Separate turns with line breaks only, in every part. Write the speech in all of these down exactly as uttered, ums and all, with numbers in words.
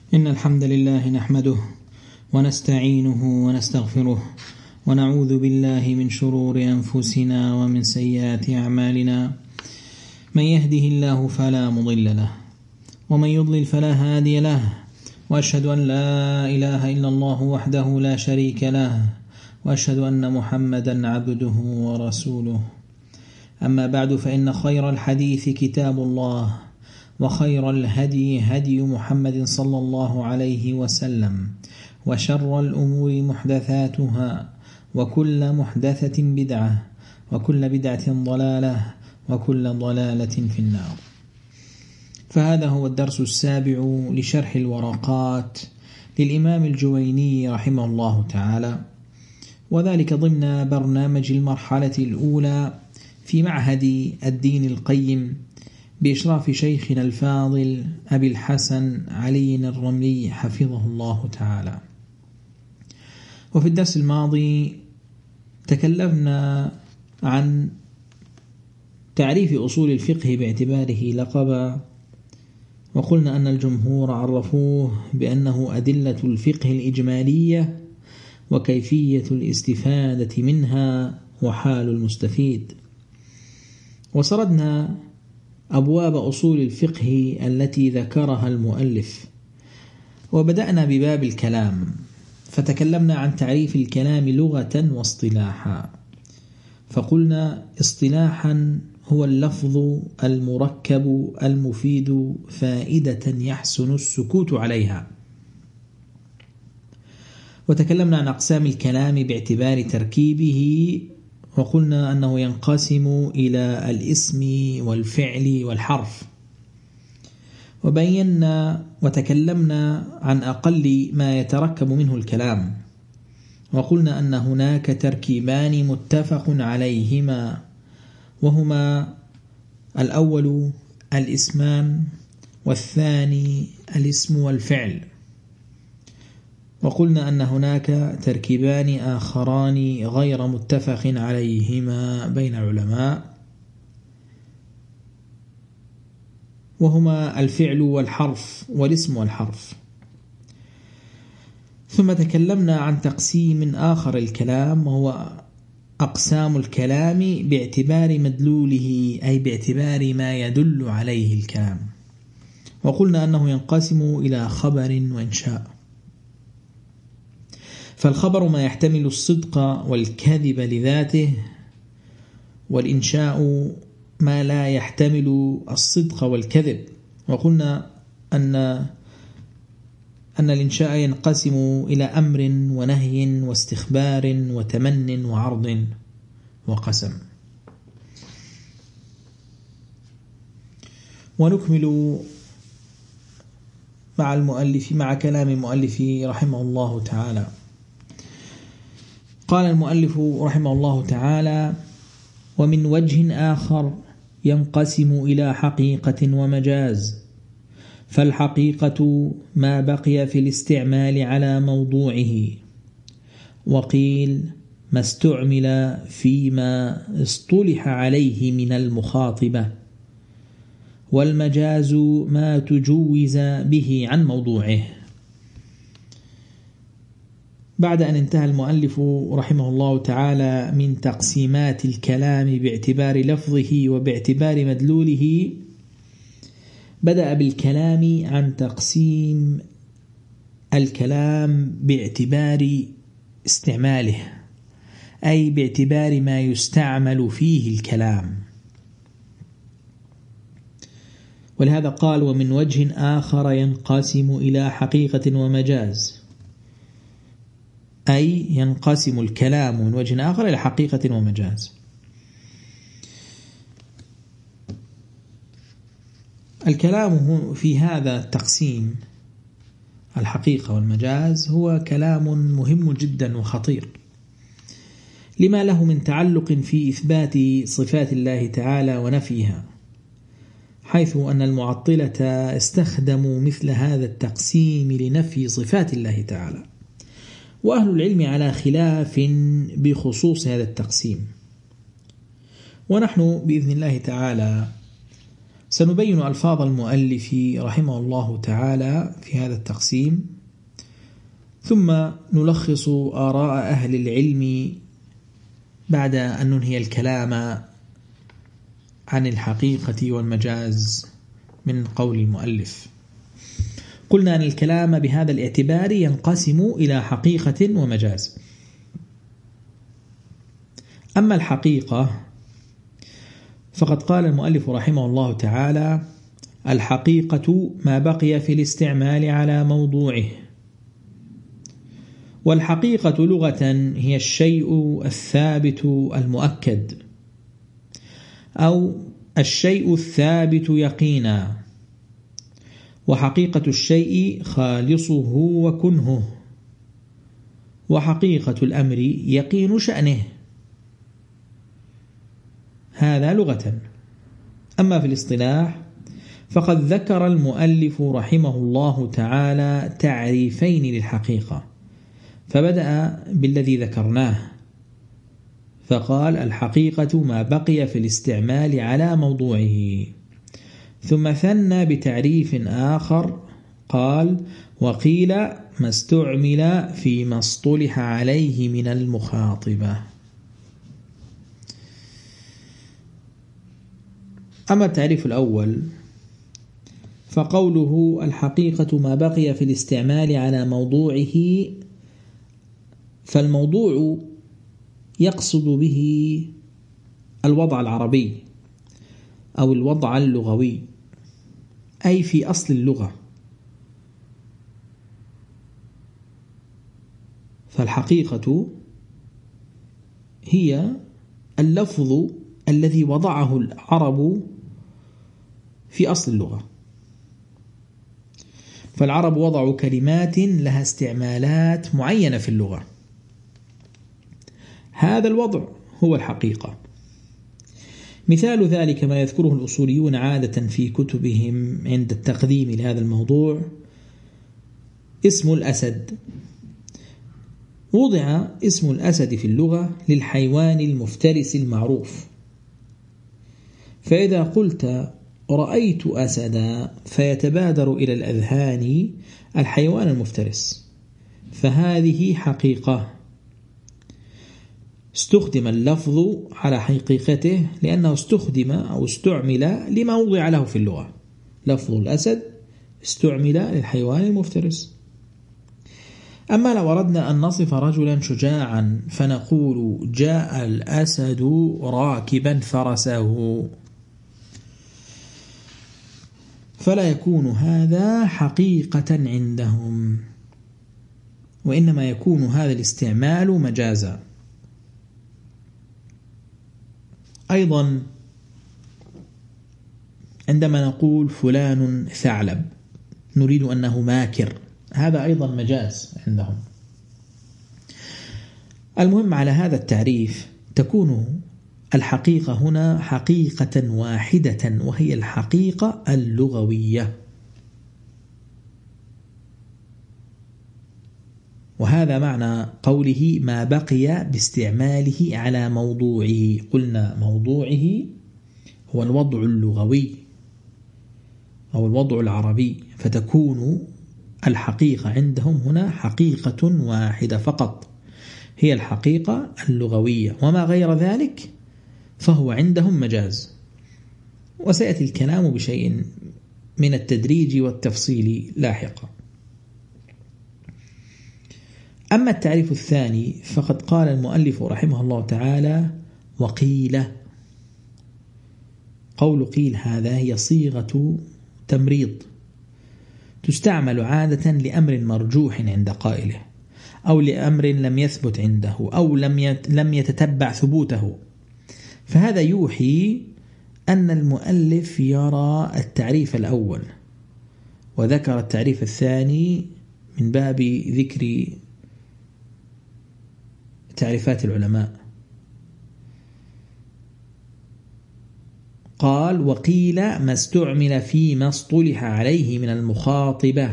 إن الحمد لله نحمده ونستعينه ونستغفره ونعوذ بالله من شرور أنفسنا ومن سيئات أعمالنا. من يهده الله فلا مضل له ومن يضلل فلا هادي له، وأشهد أن لا إله إلا الله وحده لا شريك له، وأشهد أن محمدا عبده ورسوله. أما بعد، فإن خير الحديث كتاب الله، وخير الهدي هدي محمد صلى الله عليه وسلم، وشر الأمور محدثاتها، وكل محدثة بدعة، وكل بدعة ضلالة، وكل ضلالة في النار. فهذا هو الدرس السابع لشرح الورقات للإمام الجويني رحمه الله تعالى، وذلك ضمن برنامج المرحلة الأولى في معهد الدين القيم بإشراف شيخنا الفاضل أبي الحسن علي الرملي حفظه الله تعالى. وفي الدرس الماضي تكلمنا عن تعريف أصول الفقه باعتباره لقبا، وقلنا أن الجمهور عرفوه بأنه أدلة الفقه الإجمالية وكيفية الاستفادة منها وحال المستفيد. وسردنا أبواب أصول الفقه التي ذكرها المؤلف، وبدأنا بباب الكلام، فتكلمنا عن تعريف الكلام لغة واصطلاحا. فقلنا اصطلاحا هو اللفظ المركب المفيد فائدة يحسن السكوت عليها. وتكلمنا عن أقسام الكلام باعتبار تركيبه، وقلنا أنه ينقسم إلى الاسم والفعل والحرف. وبينا وتكلمنا عن أقل ما يتركب منه الكلام، وقلنا أن هناك تركيبان متفق عليهما، وهما الأول الاسمان، والثاني الاسم والفعل. وقلنا أن هناك تركيبان آخران غير متفق عليهما بين العلماء، وهما الفعل والحرف والاسم والحرف. ثم تكلمنا عن تقسيم آخر الكلام، وهو أقسام الكلام باعتبار مدلوله، أي باعتبار ما يدل عليه الكلام. وقلنا أنه ينقسم إلى خبر وإنشاء. فالخبر ما يحتمل الصدق والكذب لذاته، والإنشاء ما لا يحتمل الصدق والكذب. وقلنا أن أن الإنشاء ينقسم إلى أمر ونهي واستخبار وتمن وعرض وقسم. ونكمل مع المؤلف مع كلام المؤلف رحمه الله تعالى. قال المؤلف رحمه الله تعالى: ومن وجه آخر ينقسم إلى حقيقة ومجاز. فالحقيقة ما بقي في الاستعمال على موضوعه، وقيل ما استعمل فيما اصطلح عليه من المخاطبة. والمجاز ما تجوز به عن موضوعه. بعد أن انتهى المؤلف رحمه الله تعالى من تقسيمات الكلام باعتبار لفظه وباعتبار مدلوله، بدأ بالكلام عن تقسيم الكلام باعتبار استعماله، أي باعتبار ما يستعمل فيه الكلام. ولهذا قال: ومن وجه آخر ينقسم إلى حقيقة ومجاز، أي ينقسم الكلام من وجه آخر إلى حقيقة ومجاز. الكلام في هذا التقسيم الحقيقة والمجاز هو كلام مهم جدا وخطير، لما له من تعلق في إثبات صفات الله تعالى ونفيها، حيث أن المعطلة استخدموا مثل هذا التقسيم لنفي صفات الله تعالى، وأهل العلم على خلاف بخصوص هذا التقسيم. ونحن بإذن الله تعالى سنبين ألفاظ المؤلف رحمه الله تعالى في هذا التقسيم، ثم نلخص آراء أهل العلم بعد أن ننهي الكلام عن الحقيقة والمجاز من قول المؤلف. قلنا أن الكلام بهذا الاعتبار ينقسم إلى حقيقة ومجاز. أما الحقيقة فقد قال المؤلف رحمه الله تعالى: الحقيقة ما بقي في الاستعمال على موضوعه. والحقيقة لغة هي الشيء الثابت المؤكد، أو الشيء الثابت يقينا. وحقيقة الشيء خالصه وكنهه، وحقيقة الأمر يقين شأنه. هذا لغة. أما في الاصطلاح فقد ذكر المؤلف رحمه الله تعالى تعريفين للحقيقة، فبدأ بالذي ذكرناه فقال: الحقيقة ما بقي في الاستعمال على موضوعه. ثم ثنى بتعريف آخر قال: وقيل ما استعمل فيما اصطلح عليه من المخاطبة. أما التعريف الأول فقوله الحقيقة ما بقي في الاستعمال على موضوعه، فالموضوع يقصد به الوضع العربي أو الوضع اللغوي، أي في أصل اللغة. فالحقيقة هي اللفظ الذي وضعه العرب في أصل اللغة. فالعرب وضعوا كلمات لها استعمالات معينة في اللغة، هذا الوضع هو الحقيقة. مثال ذلك ما يذكره الأصوليون عادة في كتبهم عند التقديم لهذا الموضوع: اسم الأسد. وضع اسم الأسد في اللغة للحيوان المفترس المعروف، فإذا قلت رأيت أسدا فيتبادر إلى الأذهان الحيوان المفترس، فهذه حقيقة. استخدم اللفظ على حقيقته لأنه استخدم أو استعمل لما وضع له في اللغة. لفظ الأسد استعمل للحيوان المفترس. أما لو أردنا أن نصف رجلا شجاعا فنقول جاء الأسد راكبا فرسه، فلا يكون هذا حقيقة عندهم، وإنما يكون هذا الاستعمال مجازا. أيضا عندما نقول فلان ثعلب نريد أنه ماكر، هذا أيضا مجاز عندهم. المهم على هذا التعريف تكون الحقيقة هنا حقيقة واحدة، وهي الحقيقة اللغوية. وهذا معنى قوله ما بقي باستعماله على موضوعه. قلنا موضوعه هو الوضع اللغوي أو الوضع العربي، فتكون الحقيقة عندهم هنا حقيقة واحدة فقط، هي الحقيقة اللغوية، وما غير ذلك فهو عندهم مجاز. وسيأتي الكلام بشيء من التدريج والتفصيل لاحقا. أما التعريف الثاني فقد قال المؤلف رحمه الله تعالى: وقيل. قول قيل هذا هي صيغة تمريض، تستعمل عادة لأمر مرجوح عند قائله، أو لأمر لم يثبت عنده، أو لم لم يتتبع ثبوته. فهذا يوحي أن المؤلف يرى التعريف الأول وذكر التعريف الثاني من باب ذكر تعريفات العلماء. قال: وقيل ما استعمل فيما اصطلح عليه من المخاطبة،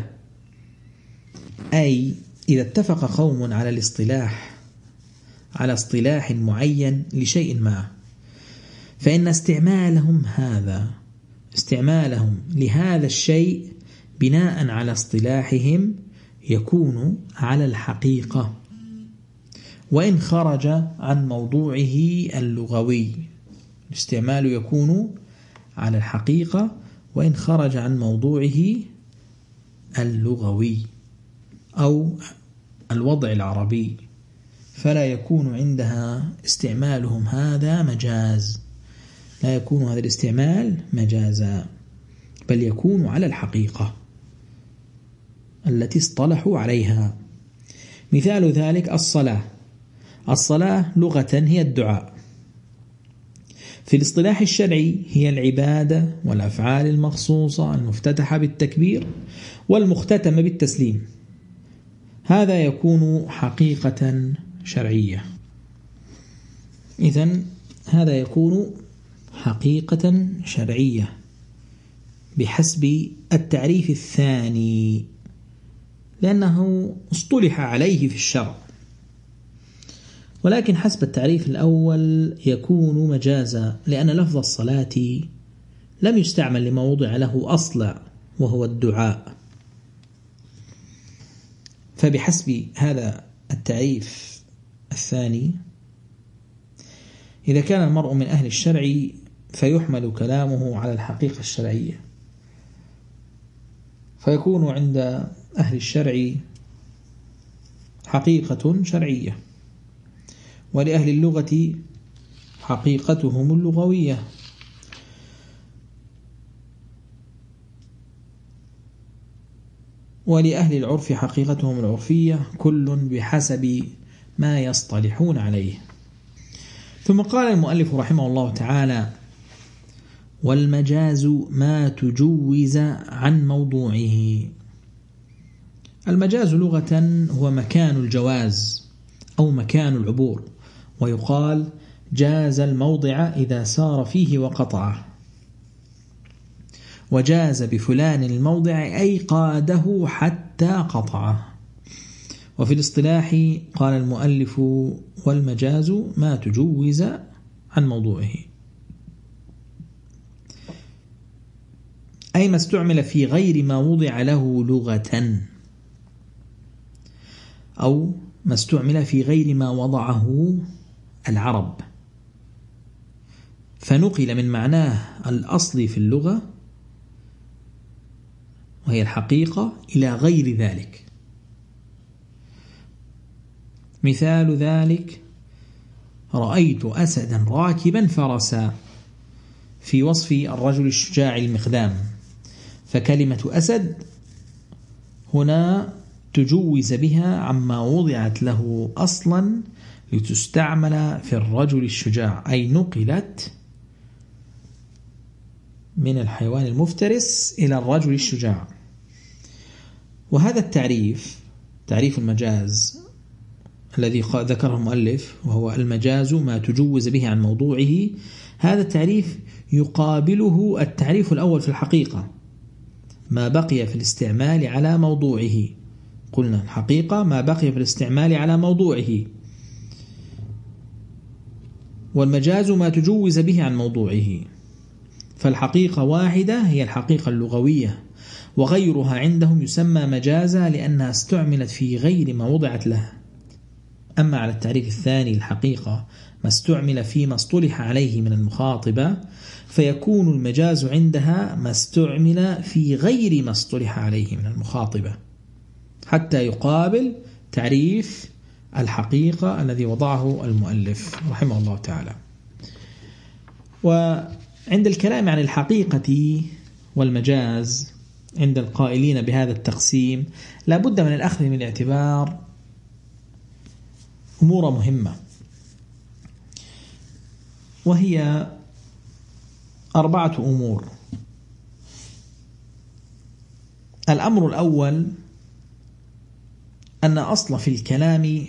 أي إذا اتفق قوم على الاصطلاح على اصطلاح معين لشيء ما، فإن استعمالهم هذا استعمالهم لهذا الشيء بناء على اصطلاحهم يكون على الحقيقة، وإن خرج عن موضوعه اللغوي. الاستعمال يكون على الحقيقة وإن خرج عن موضوعه اللغوي أو الوضع العربي، فلا يكون عندها استعمالهم هذا مجاز، لا يكون هذا الاستعمال مجازا، بل يكون على الحقيقة التي اصطلحوا عليها. مثال ذلك الصلاة. الصلاة لغة هي الدعاء، في الاصطلاح الشرعي هي العبادة والأفعال المخصوصة المفتتحة بالتكبير والمختتمة بالتسليم. هذا يكون حقيقة شرعية. إذن هذا يكون حقيقة شرعية بحسب التعريف الثاني، لأنه اصطلح عليه في الشرع. ولكن حسب التعريف الأول يكون مجازا، لأن لفظ الصلاة لم يستعمل لما وضع له أصلا وهو الدعاء. فبحسب هذا التعريف الثاني، إذا كان المرء من أهل الشرع فيحمل كلامه على الحقيقة الشرعية، فيكون عند أهل الشرع حقيقة شرعية، ولأهل اللغة حقيقتهم اللغوية. ولأهل العرف حقيقتهم العرفية، كل بحسب ما يصطلحون عليه. ثم قال المؤلف رحمه الله تعالى: والمجاز ما تجوز عن موضوعه. المجاز لغة هو مكان الجواز أو مكان العبور، ويقال جاز الموضع إذا سار فيه وقطعه، وجاز بفلان الموضع أي قاده حتى قطعه. وفي الاصطلاح قال المؤلف: والمجاز ما تجوز عن موضوعه، أي ما استعمل في غير ما وضع له لغة، أو ما استعمل في غير ما وضعه العرب، فنقل من معناه الأصل في اللغة وهي الحقيقة إلى غير ذلك. مثال ذلك: رأيت أسدا راكبا فرسا، في وصف الرجل الشجاع المقدام. فكلمة أسد هنا تجوز بها عما وضعت له أصلا لتستعمل في الرجل الشجاع، أي نقلت من الحيوان المفترس إلى الرجل الشجاع. وهذا التعريف، تعريف المجاز الذي ذكره المؤلف، وهو المجاز ما تجوز به عن موضوعه، هذا التعريف يقابله التعريف الأول في الحقيقة، ما بقي في الاستعمال على موضوعه. قلنا الحقيقة ما بقي في الاستعمال على موضوعه، والمجاز ما تجوز به عن موضوعه. فالحقيقة واحدة هي الحقيقة اللغوية، وغيرها عندهم يسمى مجازا لأنها استعملت في غير ما وضعت له. أما على التعريف الثاني الحقيقة ما استعمل فيما اصطلح عليه من المخاطبة، فيكون المجاز عندها ما استعمل في غير ما اصطلح عليه من المخاطبة، حتى يقابل تعريف الحقيقة الذي وضعه المؤلف رحمه الله تعالى. وعند الكلام عن الحقيقة والمجاز عند القائلين بهذا التقسيم لا بد من الأخذ من الاعتبار أمور مهمة، وهي أربعة أمور. الأمر الأول أن أصل في الكلام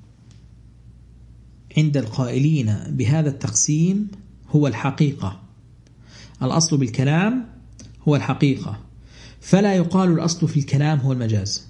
عند القائلين بهذا التقسيم هو الحقيقة. الأصل بالكلام هو الحقيقة، فلا يقال الأصل في الكلام هو المجاز،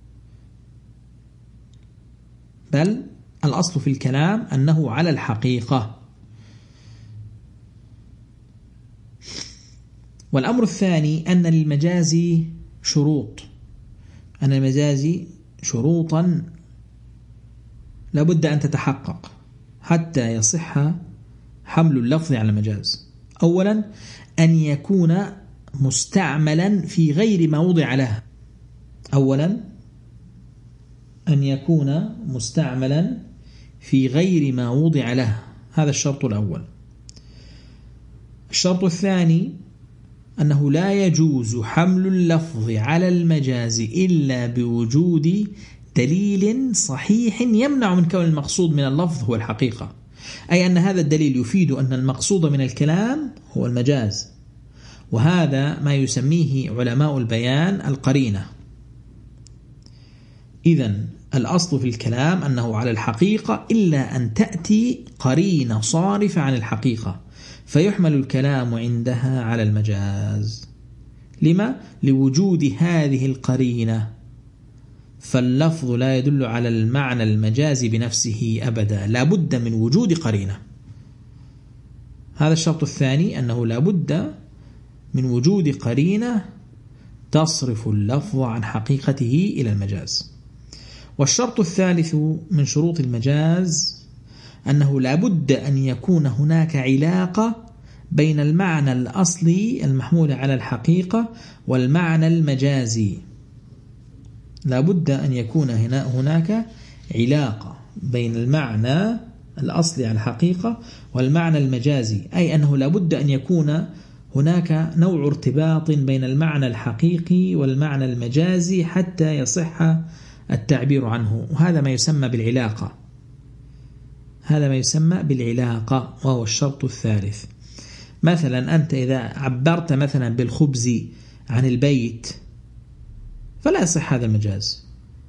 بل الأصل في الكلام أنه على الحقيقة. والأمر الثاني أن للمجاز شروط، أن المجاز شروطا لابد أن تتحقق حتى يصح حمل اللفظ على المجاز. أولا أن يكون مستعملا في غير ما وضع له، أولا أن يكون مستعملا في غير ما وضع له، هذا الشرط الأول. الشرط الثاني أنه لا يجوز حمل اللفظ على المجاز إلا بوجود دليل صحيح يمنع من كون المقصود من اللفظ هو الحقيقة، أي أن هذا الدليل يفيد أن المقصود من الكلام هو المجاز، وهذا ما يسميه علماء البيان القرينة. إذن الأصل في الكلام أنه على الحقيقة إلا أن تأتي قرينة صارفة عن الحقيقة فيحمل الكلام عندها على المجاز. لما؟ لوجود هذه القرينة، فاللفظ لا يدل على المعنى المجازي بنفسه أبدا، لا بد من وجود قرينة. هذا الشرط الثاني، أنه لا بد من وجود قرينة تصرف اللفظ عن حقيقته إلى المجاز. والشرط الثالث من شروط المجاز أنه لا بد أن يكون هناك علاقة بين المعنى الأصلي المحمول على الحقيقة والمعنى المجازي، لا بد أن يكون هنا هناك علاقة بين المعنى الأصلي على الحقيقة والمعنى المجازي، أي أنه لا بد أن يكون هناك نوع ارتباط بين المعنى الحقيقي والمعنى المجازي حتى يصح التعبير عنه، وهذا ما يسمى بالعلاقة، هذا ما يسمى بالعلاقة وهو الشرط الثالث. مثلا أنت إذا عبرت مثلا بالخبز عن البيت فلا يصح هذا المجاز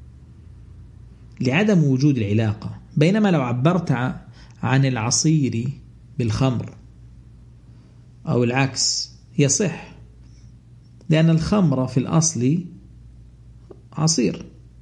لعدم وجود العلاقة، بينما لو عبرت عن العصير بالخمر أو العكس يصح، لأن الخمر في الأصل عصير،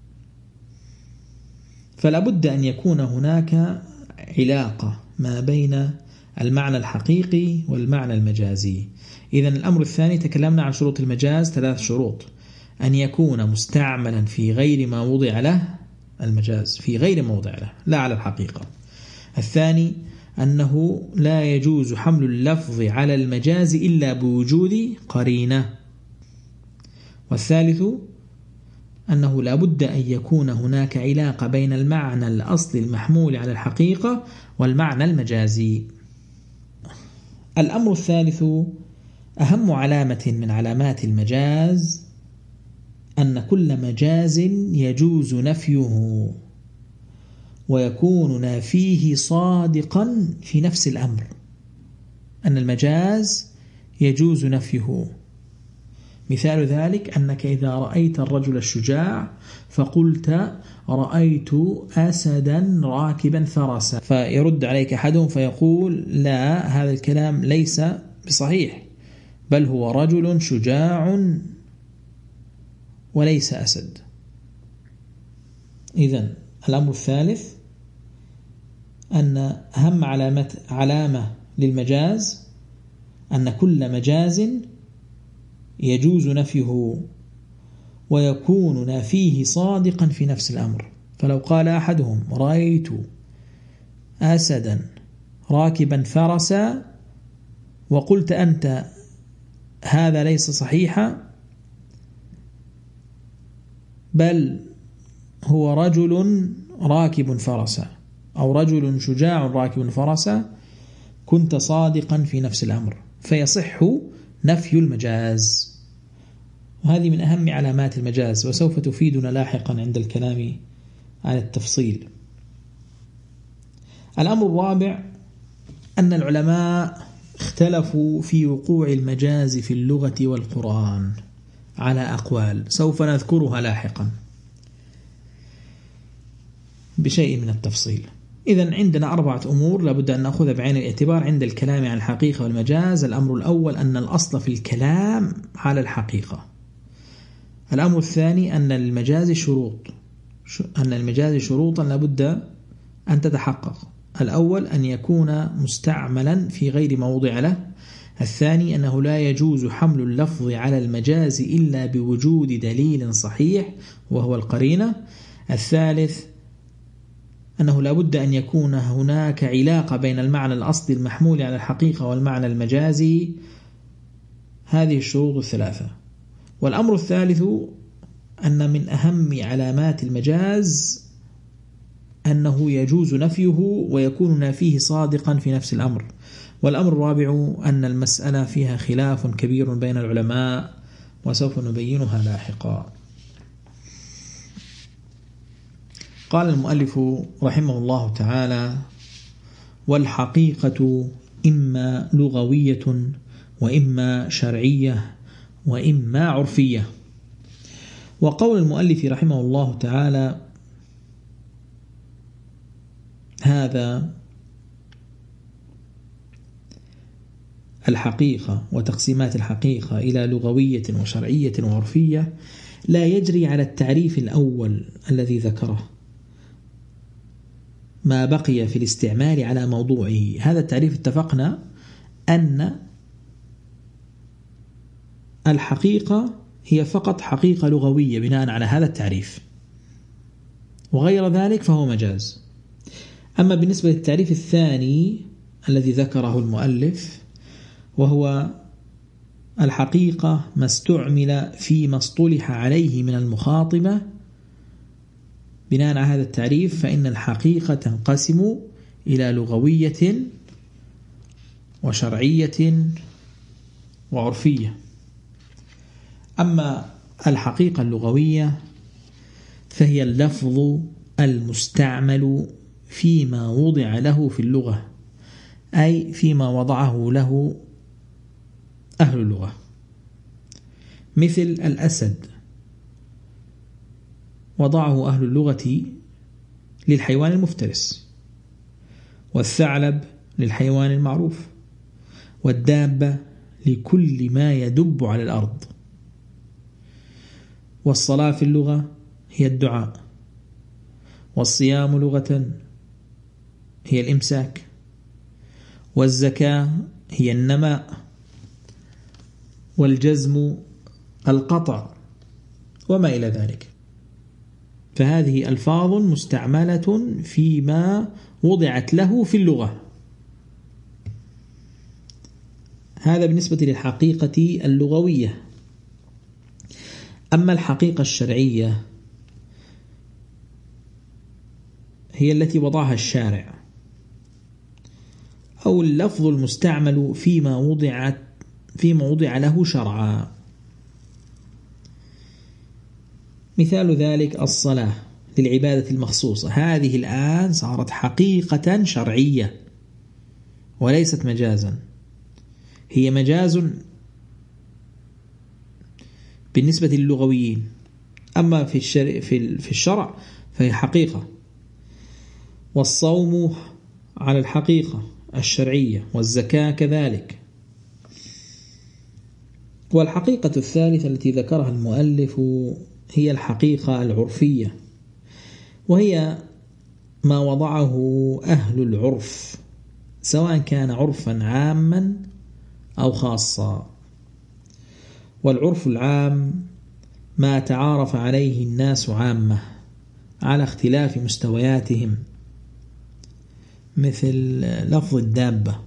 فلا بد أن يكون هناك علاقة ما بين المعنى الحقيقي والمعنى المجازي. إذن الأمر الثاني تكلمنا عن شروط المجاز، ثلاث شروط: أن يكون مستعملا في غير ما وضع له، المجاز في غير ما وضع له لا على الحقيقة. الثاني أنه لا يجوز حمل اللفظ على المجاز إلا بوجود قرينة. والثالث أنه لا بد أن يكون هناك علاقة بين المعنى الأصلي المحمول على الحقيقة والمعنى المجازي. الأمر الثالث أهم علامة من علامات المجاز أن كل مجاز يجوز نفيه ويكون نافيه صادقا في نفس الأمر، أن المجاز يجوز نفيه. مثال ذلك أنك إذا رأيت الرجل الشجاع فقلت رأيت أسدا راكبا فرسا، فيرد عليك أحدهم فيقول لا، هذا الكلام ليس بصحيح، بل هو رجل شجاع وليس أسد. إذن الأمر الثالث أن أهم علامة علامة للمجاز أن كل مجاز يجوز نفيه ويكون نافيه صادقا في نفس الأمر. فلو قال أحدهم رأيت أسدا راكبا فرسا وقلت أنت هذا ليس صحيحا بل هو رجل راكب فرسا أو رجل شجاع راكب فرسا، كنت صادقا في نفس الأمر، فيصح نفي المجاز. وهذه من أهم علامات المجاز، وسوف تفيدنا لاحقا عند الكلام عن التفصيل. الأمر الرابع أن العلماء اختلفوا في وقوع المجاز في اللغة والقرآن على أقوال سوف نذكرها لاحقا بشيء من التفصيل. إذن عندنا أربعة أمور لابد أن نأخذها بعين الاعتبار عند الكلام عن الحقيقة والمجاز. الأمر الأول أن الأصل في الكلام على الحقيقة. الأمر الثاني أن المجاز شروط أن المجاز شروطا لابد أن تتحقق. الأول أن يكون مستعملا في غير ما وضع له. الثاني أنه لا يجوز حمل اللفظ على المجاز إلا بوجود دليل صحيح وهو القرينة. الثالث أنه لا بد أن يكون هناك علاقة بين المعنى الأصلي المحمول على الحقيقة والمعنى المجازي. هذه الشروط الثلاثة. والأمر الثالث أن من أهم علامات المجاز أنه يجوز نفيه ويكون نافيه صادقا في نفس الأمر. والأمر الرابع أن المسألة فيها خلاف كبير بين العلماء وسوف نبينها لاحقا. قال المؤلف رحمه الله تعالى: والحقيقة إما لغوية وإما شرعية وإما عرفية. وقول المؤلف رحمه الله تعالى هذا الحقيقة وتقسيمات الحقيقة إلى لغوية وشرعية وعرفية لا يجري على التعريف الأول الذي ذكره ما بقي في الاستعمال على موضوعه. هذا التعريف اتفقنا أن الحقيقة هي فقط حقيقة لغوية بناء على هذا التعريف، وغير ذلك فهو مجاز. أما بالنسبة للتعريف الثاني الذي ذكره المؤلف وهو الحقيقة ما استعمل فيما اصطلح عليه من المخاطبة، بناء على هذا التعريف فإن الحقيقة تنقسم إلى لغوية وشرعية وعرفية. أما الحقيقة اللغوية فهي اللفظ المستعمل فيما وضع له في اللغة، أي فيما وضعه له أهل اللغة، مثل الأسد وضعه أهل اللغة للحيوان المفترس، والثعلب للحيوان المعروف، والدابة لكل ما يدب على الأرض. والصلاة في اللغة هي الدعاء، والصيام لغة هي الإمساك، والزكاة هي النماء، والجزم القطع، وما إلى ذلك. فهذه ألفاظ مستعملة فيما وضعت له في اللغة. هذا بالنسبة للحقيقة اللغوية. أما الحقيقة الشرعية هي التي وضعها الشارع، أو اللفظ المستعمل فيما وضعت فيما وضع له شرعا. مثال ذلك الصلاة للعبادة المخصوصة، هذه الآن صارت حقيقة شرعية وليست مجازا. هي مجاز بالنسبة للغويين، أما في الشرع في الشرع فهي حقيقة. والصوم على الحقيقة الشرعية، والزكاة كذلك. والحقيقة الثالثة التي ذكرها المؤلف هي الحقيقة العرفية، وهي ما وضعه أهل العرف، سواء كان عرفا عاما أو خاصا. والعرف العام ما تعارف عليه الناس عامة على اختلاف مستوياتهم، مثل لفظ الدابة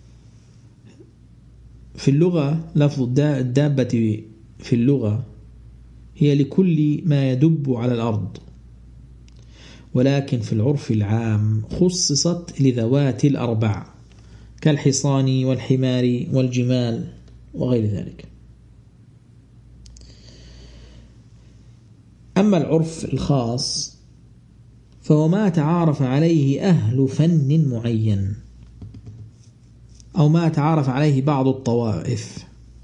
في اللغة. لفظ الدابة في اللغة هي لكل ما يدب على الأرض، ولكن في العرف العام خصصت لذوات الأربع كالحصان والحمار والجمال وغير ذلك. أما العرف الخاص فهو ما تعارف عليه أهل فن معين، أو ما تعارف عليه بعض الطوائف،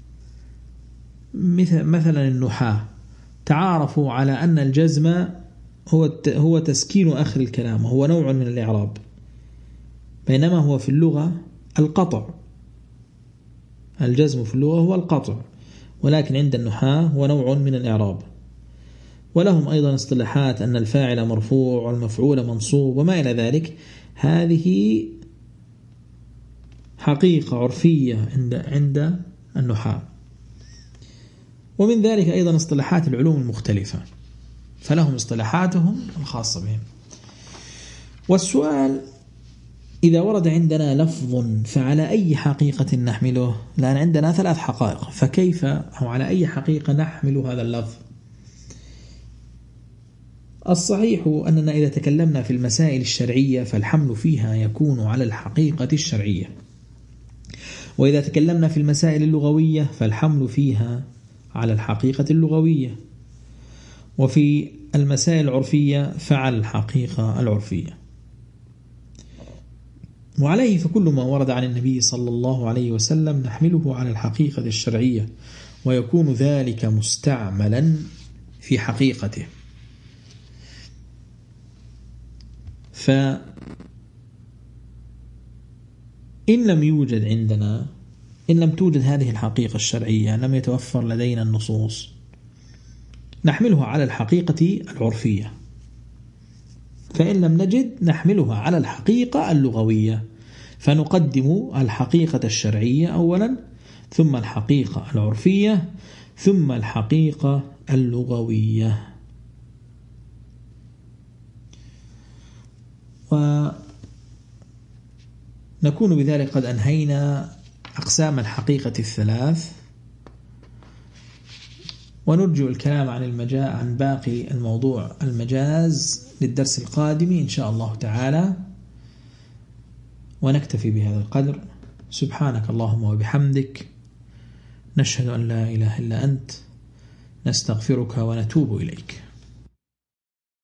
مثل مثلا النحاة تعارفوا على أن الجزم هو هو تسكين آخر الكلام، وهو نوع من الإعراب، بينما هو في اللغة القطع. الجزم في اللغة هو القطع، ولكن عند النحاة هو نوع من الإعراب. ولهم أيضا اصطلاحات أن الفاعل مرفوع والمفعول منصوب وما إلى ذلك. هذه حقيقة عرفية عند عند النحاة. ومن ذلك أيضا اصطلاحات العلوم المختلفة، فلهم اصطلاحاتهم الخاصة بهم. والسؤال إذا ورد عندنا لفظ فعلى أي حقيقة نحمله؟ لأن عندنا ثلاث حقائق، فكيف أو على أي حقيقة نحمل هذا اللفظ؟ الصحيح أننا إذا تكلمنا في المسائل الشرعية فالحمل فيها يكون على الحقيقة الشرعية، وإذا تكلمنا في المسائل اللغوية فالحمل فيها على الحقيقة اللغوية، وفي المسائل العرفية فعلى الحقيقة العرفية. وعليه فكل ما ورد عن النبي صلى الله عليه وسلم نحمله على الحقيقة الشرعية، ويكون ذلك مستعملا في حقيقته. فإن لم يوجد عندنا إن لم توجد هذه الحقيقة الشرعية، لم يتوفر لدينا النصوص، نحملها على الحقيقة العرفية. فإن لم نجد نحملها على الحقيقة اللغوية، فنقدم الحقيقة الشرعية أولا، ثم الحقيقة العرفية، ثم الحقيقة اللغوية. ونكون بذلك قد أنهينا أقسام الحقيقة الثلاث، ونرجو الكلام عن المجاز عن باقي الموضوع المجاز للدرس القادم إن شاء الله تعالى، ونكتفي بهذا القدر. سبحانك اللهم وبحمدك، نشهد أن لا إله إلا أنت، نستغفرك ونتوب إليك.